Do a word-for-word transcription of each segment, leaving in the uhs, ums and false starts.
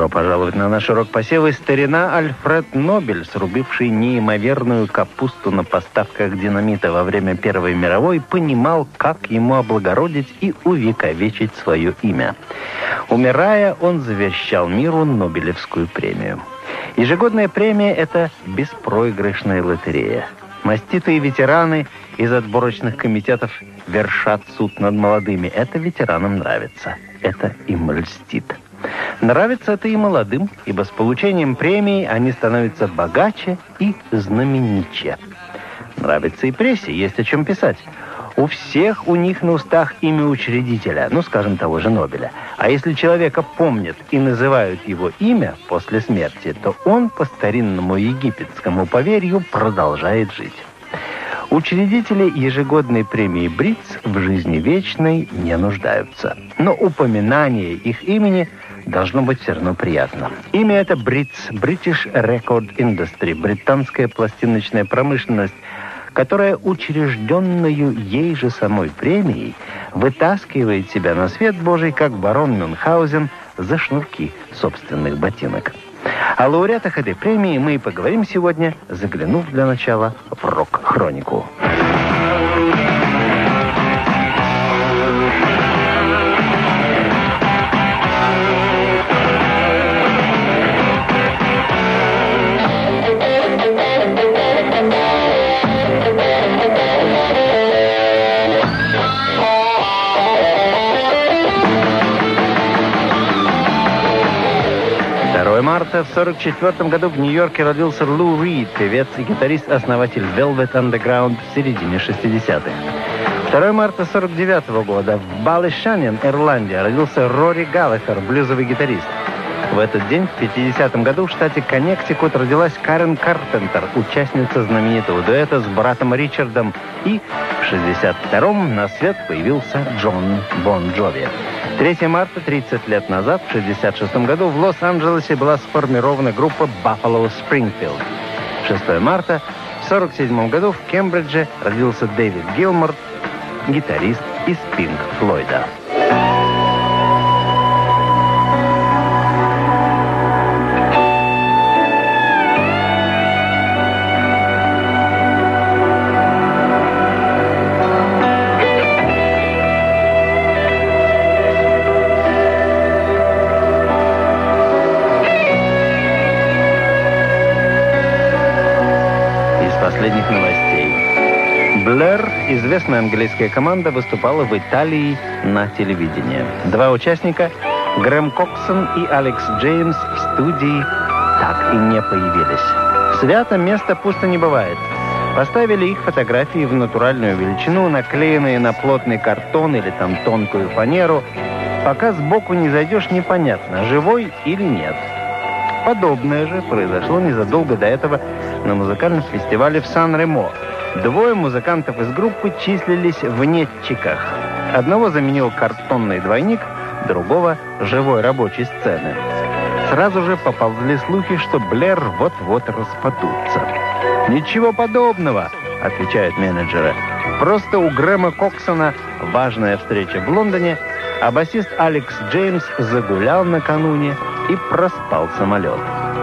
Добро пожаловать на наш урок посевы. Старина Альфред Нобель, срубивший неимоверную капусту на поставках динамита во время Первой мировой, понимал, как ему облагородить и увековечить свое имя. Умирая, он завещал миру Нобелевскую премию. Ежегодная премия – это беспроигрышная лотерея. Маститые ветераны из отборочных комитетов вершат суд над молодыми. Это ветеранам нравится. Это им льстит. Нравится это и молодым, ибо с получением премии они становятся богаче и знаменитее. Нравится и прессе, есть о чем писать. У всех у них на устах имя учредителя, ну, скажем, того же Нобеля. А если человека помнят и называют его имя после смерти, то он по старинному египетскому поверью продолжает жить. Учредители ежегодной премии Бриц в жизни вечной не нуждаются. Но упоминание их имени должно быть все равно приятно. Имя это Бриц, British Record Industry, британская пластиночная промышленность, которая учрежденную ей же самой премией вытаскивает себя на свет Божий, как барон Мюнхгаузен, за шнурки собственных ботинок. О лауреатах этой премии мы и поговорим сегодня, заглянув для начала в рок-хронику. второго марта в сорок четвёртом году в Нью-Йорке родился Лу Рид, певец и гитарист-основатель Velvet Underground в середине шестидесятых. второго марта сорок девятого года в Баллишанен, Ирландия, родился Рори Галлахер, блюзовый гитарист. В этот день, в пятидесятом году, в штате Коннектикут родилась Карен Карпентер, участница знаменитого дуэта с братом Ричардом. И в шестьдесят втором на свет появился Джон Бон Джови. третьего марта, тридцать лет назад, в шестьдесят шестом году, в Лос-Анджелесе была сформирована группа Buffalo Springfield. шестого марта в сорок седьмом году в Кембридже родился Дэвид Гилмор, гитарист из Пинк Флойда. Последних новостей. Блэр, известная английская команда, выступала в Италии на телевидении. Два участника, Грэм Коксон и Алекс Джеймс, в студии так и не появились. Свято место пусто не бывает. Поставили их фотографии в натуральную величину, наклеенные на плотный картон или там тонкую фанеру. Пока сбоку не зайдешь, непонятно, живой или нет. Подобное же произошло незадолго до этого на музыкальном фестивале в Сан-Ремо. Двое музыкантов из группы числились в нетчиках. Одного заменил картонный двойник, другого — живой рабочей сцены. Сразу же поползли слухи, что Блэр вот-вот распадутся. «Ничего подобного», — отвечают менеджеры. «Просто у Грэма Коксона важная встреча в Лондоне, а басист Алекс Джеймс загулял накануне и проспал самолет».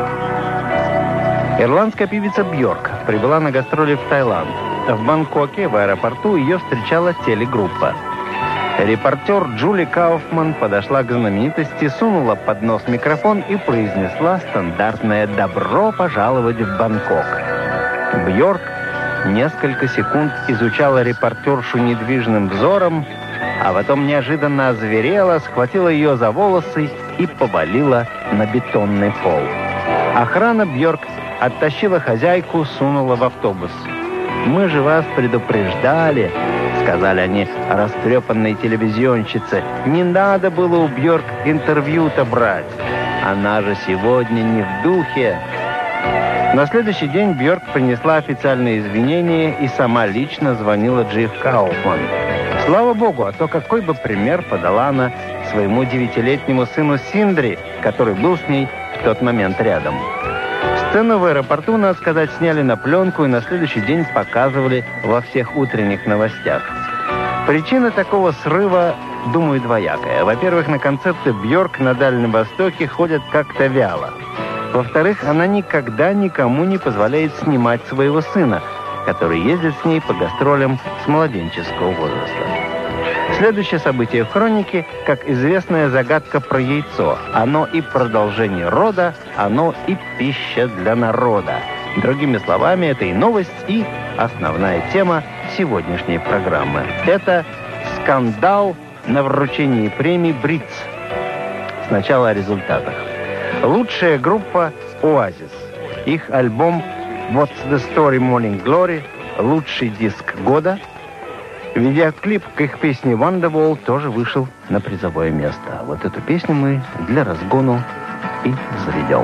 Ирландская певица Бьорк прибыла на гастроли в Таиланд. В Бангкоке в аэропорту ее встречала телегруппа. Репортер Джули Кауфман подошла к знаменитости, сунула под нос микрофон и произнесла стандартное «Добро пожаловать в Бангкок». Бьорк несколько секунд изучала репортершу недвижным взором, а потом неожиданно озверела, схватила ее за волосы и повалила на бетонный пол. Охрана Бьорк оттащила хозяйку, сунула в автобус. «Мы же вас предупреждали», — сказали они растрепанной телевизионщице. «Не надо было у Бьорк интервью-то брать. Она же сегодня не в духе». На следующий день Бьорк принесла официальные извинения и сама лично звонила Джифф Кауфман. Слава богу, а то какой бы пример подала она своему девятилетнему сыну Синдри, который был с ней в тот момент рядом. Сцену в аэропорту, надо сказать, сняли на пленку и на следующий день показывали во всех утренних новостях. Причина такого срыва думаю, двоякое. Во-первых, на концерты Бьорк на Дальнем Востоке ходят как-то вяло. Во-вторых, она никогда никому не позволяет снимать своего сына, который ездит с ней по гастролям с младенческого возраста. Следующее событие в хронике, как известная загадка про яйцо. Оно и продолжение рода, оно и пища для народа. Другими словами, это и новость, и основная тема сегодняшней программы. Это скандал на вручении премии «Бриц». Сначала о результатах. Лучшая группа «Оазис». Их альбом «What's the Story Morning Glory» – лучший диск года. Видеоклип к их песне «Wonderwall» тоже вышел на призовое место. Вот эту песню мы для разгону и заведем.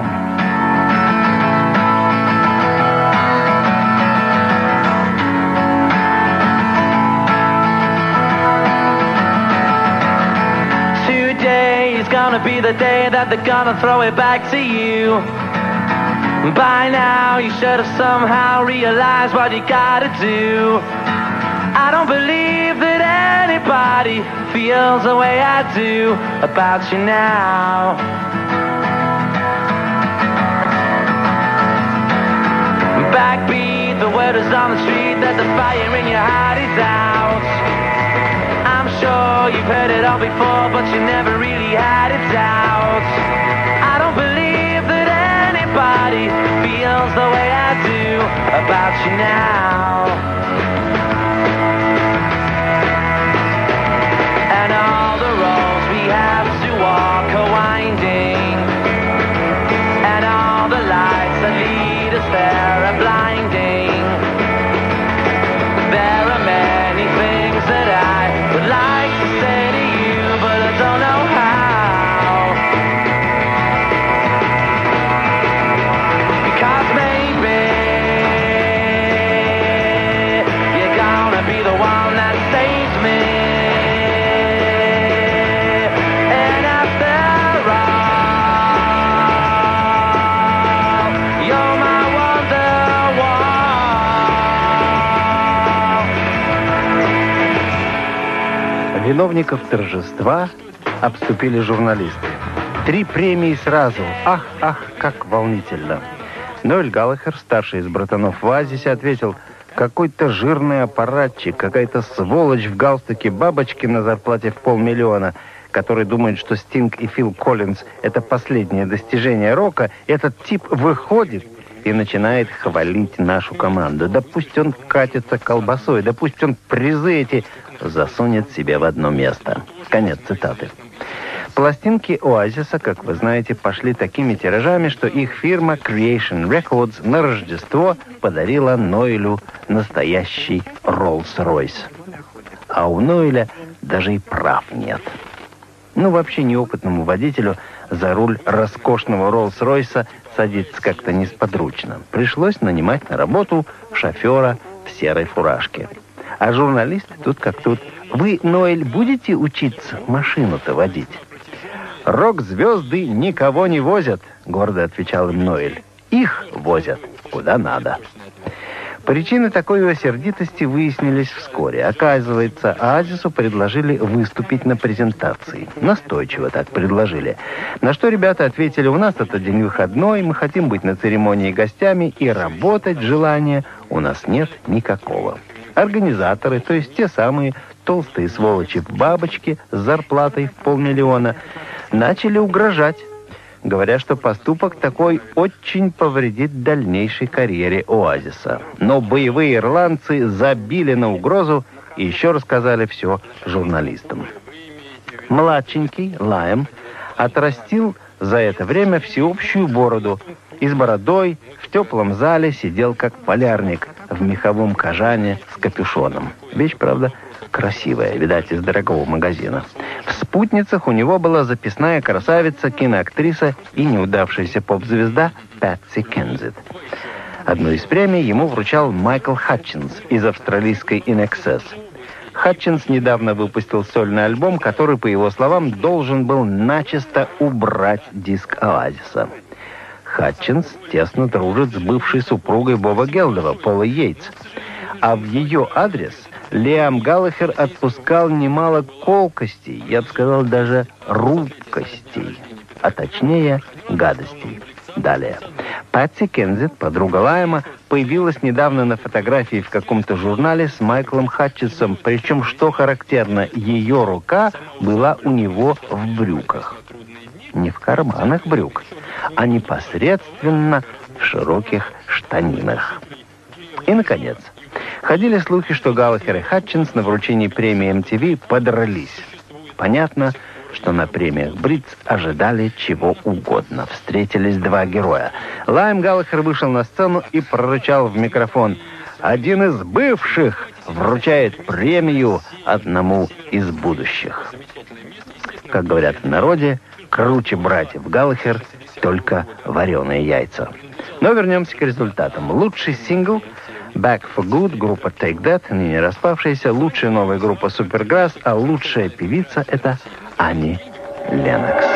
It's gonna be the day that they're gonna throw it back to you. By now you should have somehow realized what you gotta do. I don't believe that anybody feels the way I do about you now. Backbeat, the word is on the street that the fire in your heart is out. I'm sure you've heard it all before, but you never really had it out. I don't believe that anybody feels the way I do about you now. And all the roads we have to walk are winding, and all the lights that lead us there are blinding. There are many things that I would like to say to you, but I don't know how. Because maybe you're gonna be the one that saves me. And after all, you're my wonderwall. Виновников торжества обступили журналисты. Три премии сразу. Ах, ах, как волнительно. Ноэль Галлахер, старший из братанов в «Оазисе», ответил: какой-то жирный аппаратчик, какая-то сволочь в галстуке бабочки на зарплате в полмиллиона, который думает, что Стинг и Фил Коллинз – это последнее достижение рока, этот тип выходит и начинает хвалить нашу команду. Да пусть он катится колбасой, да пусть он призы эти засунет себе в одно место. Конец цитаты. Пластинки «Оазиса», как вы знаете, пошли такими тиражами, что их фирма Creation Records на Рождество подарила Ноэлю настоящий Rolls-Royce. А у Ноэля даже и прав нет. Ну, вообще неопытному водителю за руль роскошного Роллс-Ройса садиться как-то несподручно. Пришлось нанимать на работу шофера в серой фуражке. А журналисты тут как тут. Вы, Ноэль, будете учиться машину-то водить? Рок-звезды никого не возят, гордо отвечал им Ноэль. Их возят куда надо. Причины такой его сердитости выяснились вскоре. Оказывается, «Оазису» предложили выступить на презентации. Настойчиво так предложили. На что ребята ответили: у нас этот день выходной, мы хотим быть на церемонии гостями, и работать желания у нас нет никакого. Организаторы, то есть те самые толстые сволочи в бабочке с зарплатой в полмиллиона, начали угрожать, говоря, что поступок такой очень повредит дальнейшей карьере «Оазиса». Но боевые ирландцы забили на угрозу и еще рассказали все журналистам. Младшенький Лайм отрастил за это время всеобщую бороду и с бородой в теплом зале сидел как полярник в меховом кожане с капюшоном. Вещь, правда, красивая, видать, из дорогого магазина. В спутницах у него была записная красавица, киноактриса и неудавшаяся поп-звезда Пэтси Кензит. Одну из премий ему вручал Майкл Хатчинс из австралийской In Excess. Хатчинс недавно выпустил сольный альбом, который, по его словам, должен был начисто убрать диск «Оазиса». Хатчинс тесно дружит с бывшей супругой Боба Гелдова, Полой Йейтс. А в ее адрес Лиам Галлахер отпускал немало колкостей, я бы сказал, даже рубкостей, а точнее гадостей. Далее. Патси Кензет, подруга Лайма, появилась недавно на фотографии в каком-то журнале с Майклом Хатчинсом, причем, что характерно, ее рука была у него в брюках. Не в карманах брюк, а непосредственно в широких штанинах. И, наконец, ходили слухи, что Галлахер и Хатчинс на вручении премии эм ти ви подрались. Понятно, что на премиях Бритц ожидали чего угодно. Встретились два героя. Лайм Галлахер вышел на сцену и прорычал в микрофон: «Один из бывших вручает премию одному из будущих». Как говорят в народе, круче братьев Галлахер только вареные яйца. Но вернемся к результатам. Лучший сингл «Back for Good», группа Take That, ныне распавшаяся, лучшая новая группа Supergrass, а лучшая певица — это Ани Леннокс.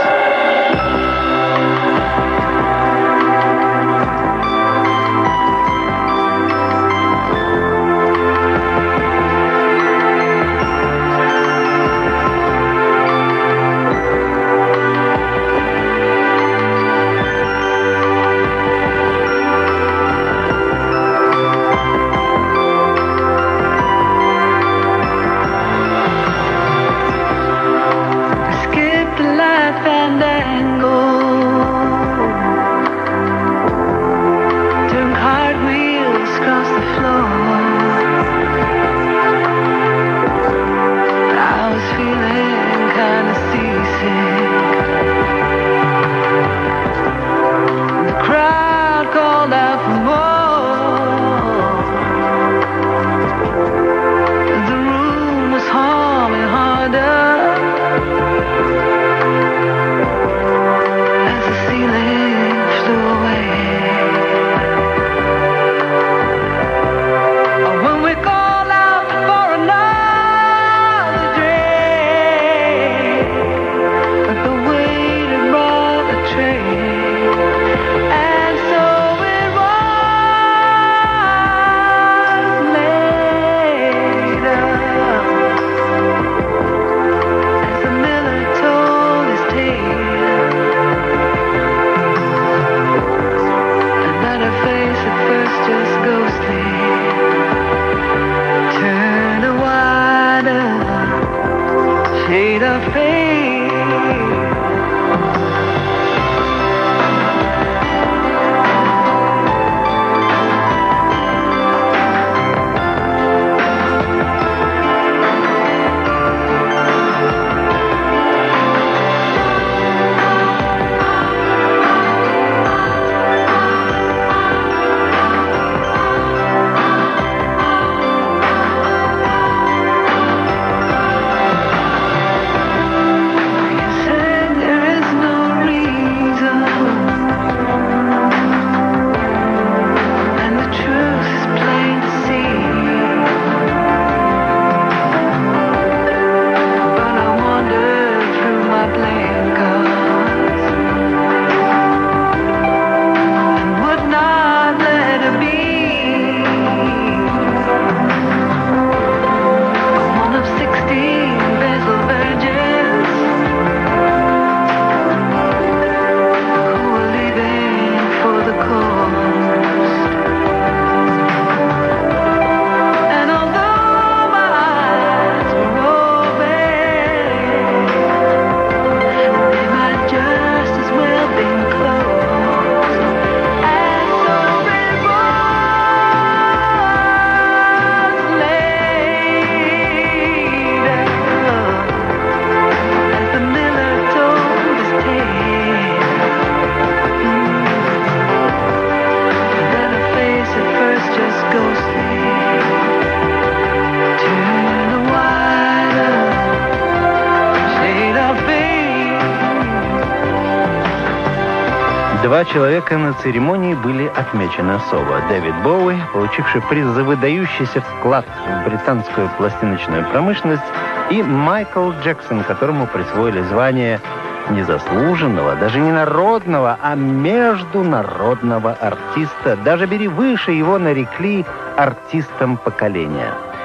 Два человека на церемонии были отмечены особо. Дэвид Боуи, получивший приз за выдающийся вклад в британскую пластиночную промышленность, и Майкл Джексон, которому присвоили звание незаслуженного, даже не народного, а международного артиста. Даже бери выше, его нарекли артистом поколения.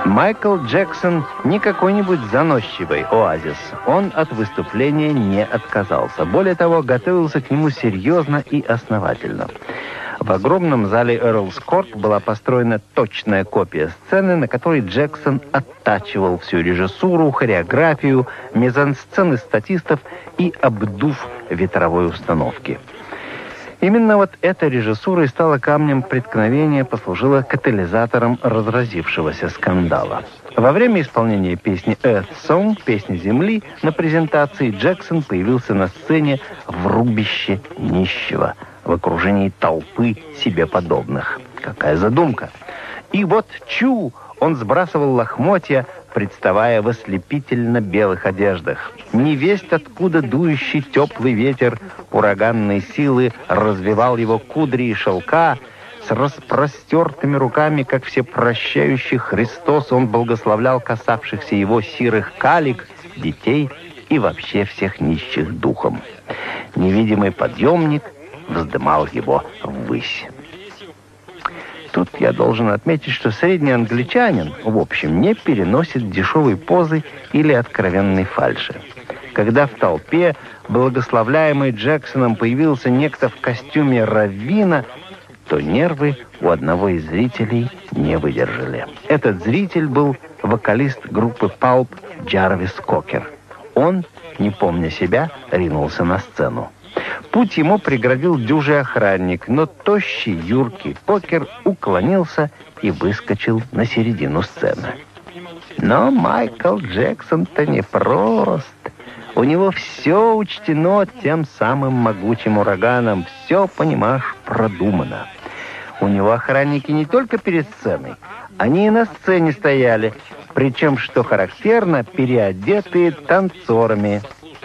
Майкл Джексон не какой-нибудь заносчивый оазис. Он от выступления не отказался. Более того, готовился к нему серьезно и основательно. В огромном зале Эрлс Корт была построена точная копия сцены, на которой Джексон оттачивал всю режиссуру, хореографию, мизансцены статистов и обдув ветровой установки. Именно вот эта режиссура и стала камнем преткновения, послужила катализатором разразившегося скандала. Во время исполнения песни «Earth Song», песни Земли, на презентации Джексон появился на сцене в рубище нищего, в окружении толпы себе подобных. Какая задумка! И вот чу! Он сбрасывал лохмотья, представая в ослепительно-белых одеждах. Невесть, откуда дующий теплый ветер ураганной силы развивал его кудри и шелка. С распростертыми руками, как всепрощающий Христос, он благословлял касавшихся его сирых калик, детей и вообще всех нищих духом. Невидимый подъемник вздымал его ввысь. Тут я должен отметить, что средний англичанин, в общем, не переносит дешевой позы или откровенной фальши. Когда в толпе, благословляемый Джексоном, появился некто в костюме раввина, то нервы у одного из зрителей не выдержали. Этот зритель был вокалист группы Pulp Джарвис Кокер. Он, не помня себя, ринулся на сцену. Путь ему преградил дюжий охранник, но тощий, юркий Кокер уклонился и выскочил на середину сцены. Но Майкл Джексон-то не прост. У него все учтено тем самым могучим ураганом, все, понимаешь, продумано. У него охранники не только перед сценой, они и на сцене стояли, причем, что характерно, переодетые танцорами.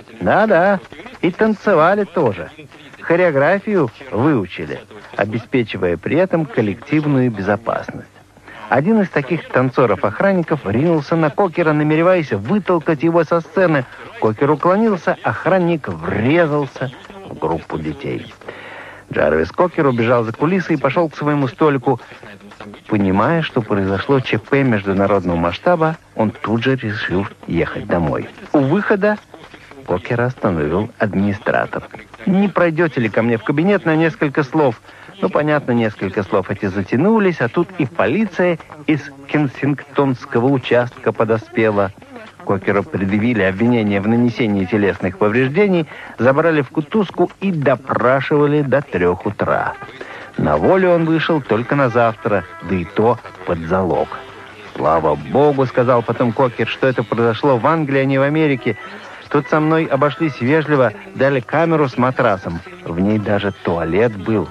Да-да, и танцевали тоже. Хореографию выучили, обеспечивая при этом коллективную безопасность. Один из таких танцоров-охранников ринулся на Кокера, намереваясь вытолкать его со сцены. Кокер уклонился, охранник врезался в группу детей. Джарвис Кокер убежал за кулисы и пошел к своему столику. Понимая, что произошло ЧП международного масштаба, он тут же решил ехать домой. У выхода Кокера остановил администратор. «Не пройдете ли ко мне в кабинет на несколько слов?» Ну, понятно, несколько слов эти затянулись, а тут и полиция из Кенсингтонского участка подоспела. Кокеру предъявили обвинение в нанесении телесных повреждений, забрали в кутузку и допрашивали до трех утра. На волю он вышел только на завтра, да и то под залог. «Слава Богу», — сказал потом Кокер, — «что это произошло в Англии, а не в Америке. Тут со мной обошлись вежливо, дали камеру с матрасом. В ней даже туалет был».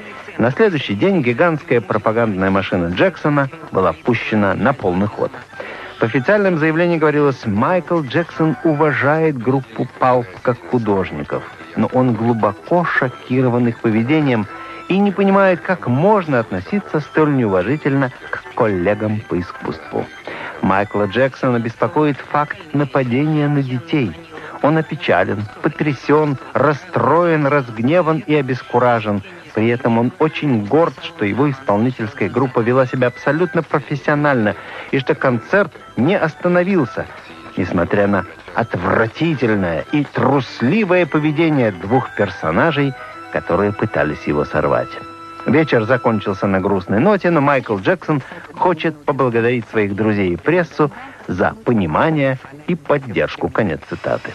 На следующий день гигантская пропагандная машина Джексона была пущена на полный ход. В официальном заявлении говорилось: Майкл Джексон уважает группу Pulp как художников, но он глубоко шокирован их поведением и не понимает, как можно относиться столь неуважительно к коллегам по искусству. Майкла Джексона беспокоит факт нападения на детей. Он опечален, потрясен, расстроен, разгневан и обескуражен. При этом он очень горд, что его исполнительская группа вела себя абсолютно профессионально и что концерт не остановился, несмотря на отвратительное и трусливое поведение двух персонажей, которые пытались его сорвать. Вечер закончился на грустной ноте, но Майкл Джексон хочет поблагодарить своих друзей и прессу за понимание и поддержку. Конец цитаты.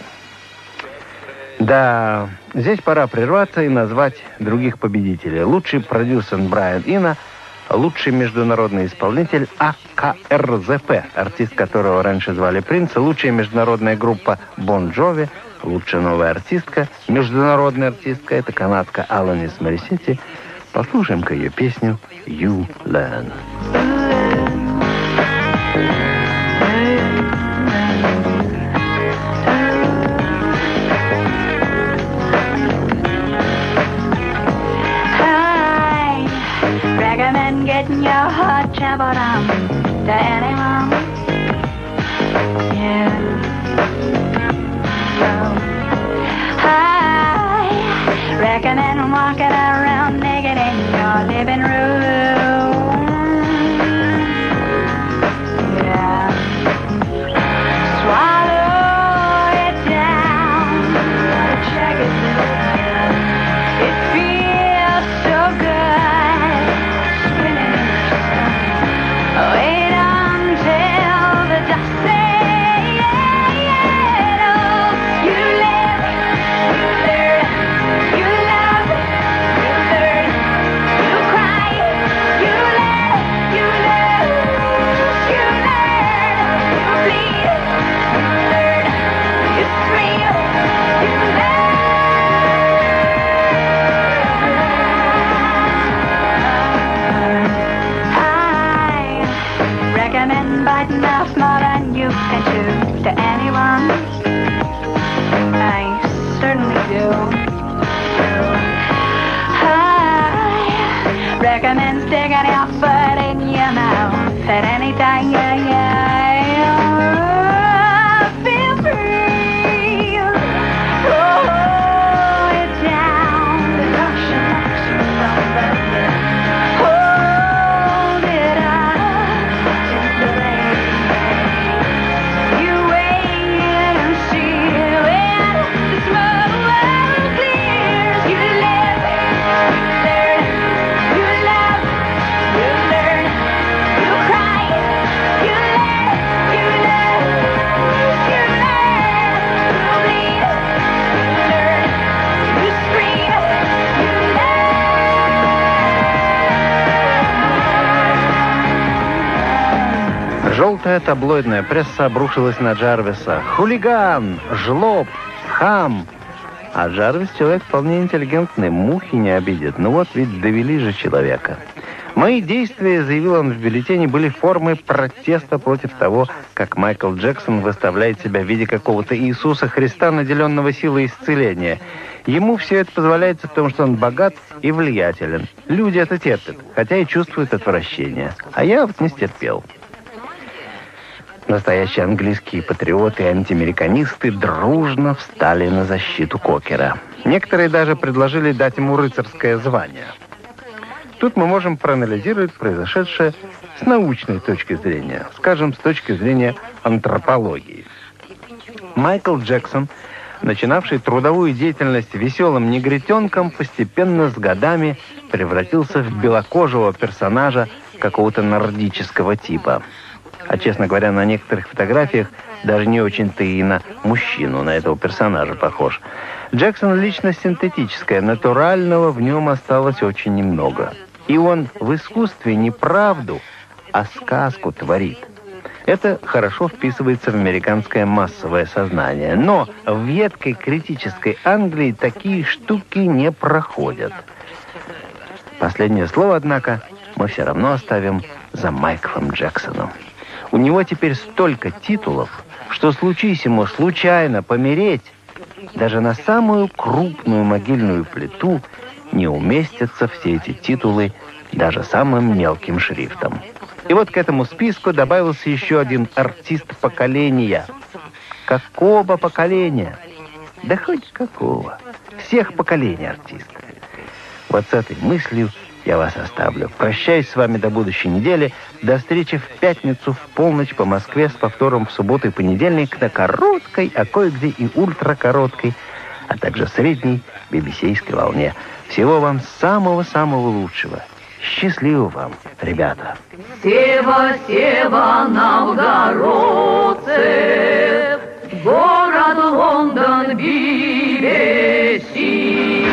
Да, здесь пора прерваться и назвать других победителей. Лучший продюсер Брайан Ино, лучший международный исполнитель А К Р З П, артист которого раньше звали Принц, лучшая международная группа Бон Джови, лучшая новая артистка, международная артистка, это канадка Аланис Морисетти. Послушаем-ка ее песню «You Learn». Getting your heart traveled on to anyone. Yeah. So, I recommend walking around naked in your living room. Yeah. Желтая таблоидная пресса обрушилась на Джарвиса. Хулиган! Жлоб! Хам! А Джарвис человек вполне интеллигентный, мухи не обидит. Ну вот ведь довели же человека. Мои действия, заявил он в бюллетене, были формой протеста против того, как Майкл Джексон выставляет себя в виде какого-то Иисуса Христа, наделенного силой исцеления. Ему все это позволяется в том, что он богат и влиятелен. Люди это терпят, хотя и чувствуют отвращение. А я вот не стерпел. Настоящие английские патриоты и антиамериканисты дружно встали на защиту Кокера. Некоторые даже предложили дать ему рыцарское звание. Тут мы можем проанализировать произошедшее с научной точки зрения, скажем, с точки зрения антропологии. Майкл Джексон, начинавший трудовую деятельность веселым негритенком, постепенно с годами превратился в белокожего персонажа какого-то нордического типа. А, честно говоря, на некоторых фотографиях даже не очень-то и на мужчину, на этого персонажа похож. Джексон — личность синтетическая, натурального в нем осталось очень немного. И он в искусстве не правду, а сказку творит. Это хорошо вписывается в американское массовое сознание. Но в едкой критической Англии такие штуки не проходят. Последнее слово, однако, мы все равно оставим за Майклом Джексоном. У него теперь столько титулов, что случись ему случайно помереть, даже на самую крупную могильную плиту не уместятся все эти титулы даже самым мелким шрифтом. И вот к этому списку добавился еще один артист поколения. Какого поколения? Да хоть какого. Всех поколений артистов. Вот с этой мыслью я вас оставлю. Прощаюсь с вами до будущей недели. До встречи в пятницу в полночь по Москве с повтором в субботу и понедельник на короткой, а кое-где и ультракороткой, а также средней би би си-ской волне. Всего вам самого-самого лучшего. Счастливо вам, ребята. Сева, Сева, новгородцы, город Лондон, би би си.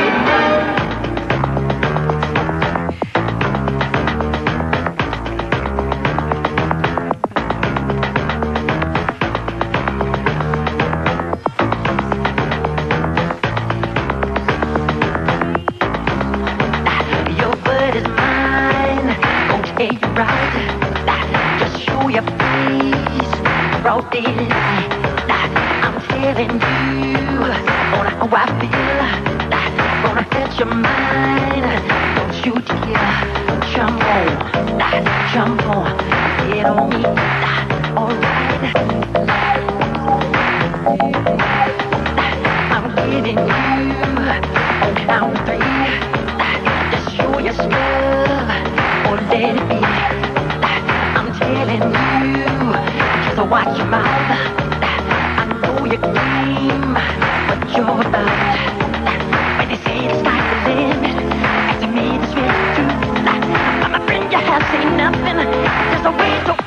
Just show your face, broad daylight. I'm telling you on how I feel. Gonna catch your mind. Don't you dare jump on, jump on, get on me. Alright, I'm getting you on count three. Just show your stuff or let it be. I'm telling you, just watch your mouth. I know your game, what you're about. When they say the sky's the limit, and to me it's really true. My friend, you have seen nothing. There's a way to